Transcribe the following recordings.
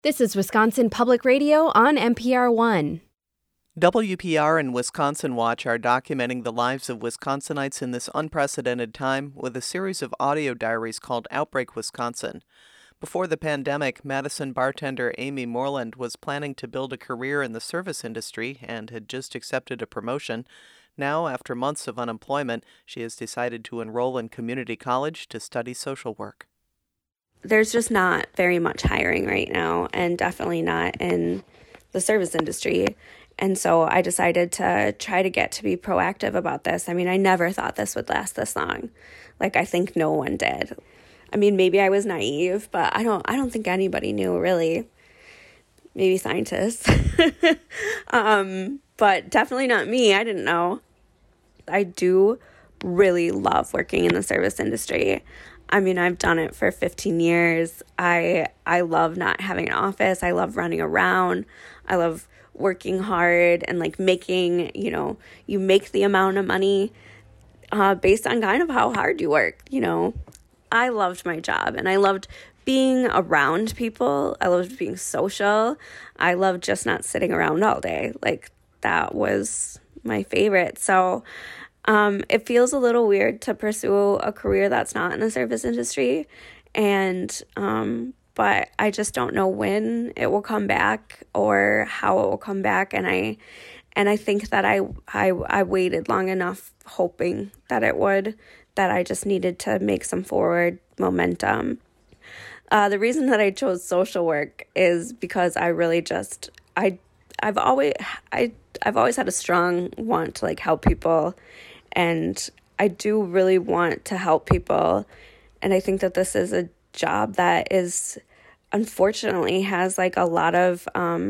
This is Wisconsin Public Radio on NPR One. WPR and Wisconsin Watch are documenting the lives of Wisconsinites in this unprecedented time with a series of audio diaries called Outbreak Wisconsin. Before the pandemic, Madison bartender Amy Moreland was planning to build a career in the service industry and had just accepted a promotion. Now, after months of unemployment, she has decided to enroll in community college to study social work. There's just not very much hiring right now, and definitely not in the service industry. And so I decided to try to get to be proactive about this. I mean, I never thought this would last this long. Like, I think no one did. I mean, maybe I was naive, but I don't think anybody knew, really. Maybe scientists. But definitely not me. I didn't know. I do really love working in the service industry. I mean, I've done it for 15 years. I love not having an office. I love running around. I love working hard and like making, you make the amount of money based on kind of how hard you work, I loved my job and I loved being around people. I loved being social. I loved just not sitting around all day. Like, that was my favorite. So it feels a little weird to pursue a career that's not in the service industry. And, but I just don't know when it will come back or how it will come back. And I think that I waited long enough hoping that it would, that I just needed to make some forward momentum. The reason that I chose social work is because I really just, I've always had a strong want to like help people. And I do really want to help people. And I think that this is a job that is, unfortunately, has like a lot of,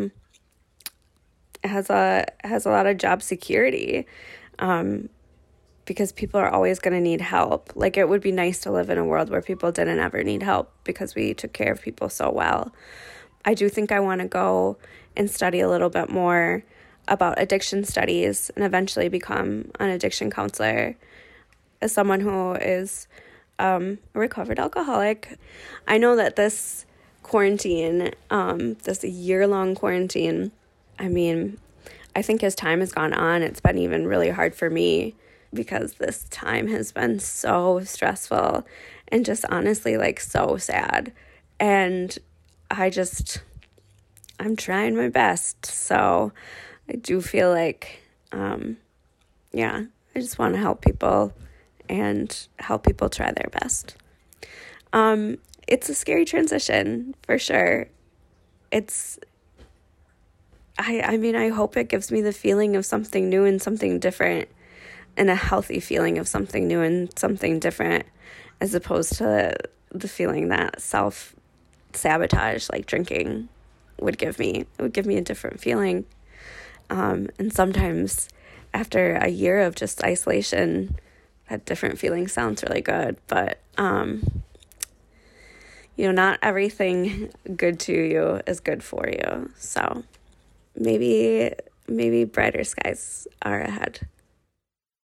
has a lot of job security, because people are always going to need help. Like, it would be nice to live in a world where people didn't ever need help because we took care of people so well. I do think I want to go and study a little bit more about addiction studies and eventually become an addiction counselor. As someone who is a recovered alcoholic, I know that this quarantine, this year-long quarantine, I mean, I think as time has gone on, it's been even really hard for me because this time has been so stressful and just honestly like so sad. And I'm trying my best. So I do feel like, I just want to help people and help people try their best. It's a scary transition for sure. I hope it gives me the feeling of something new and something different, and a healthy feeling of something new and something different, as opposed to the feeling that self-sabotage, like drinking, would give me. It would give me a different feeling. And sometimes after a year of just isolation, that different feeling sounds really good. But, not everything good to you is good for you. So maybe brighter skies are ahead.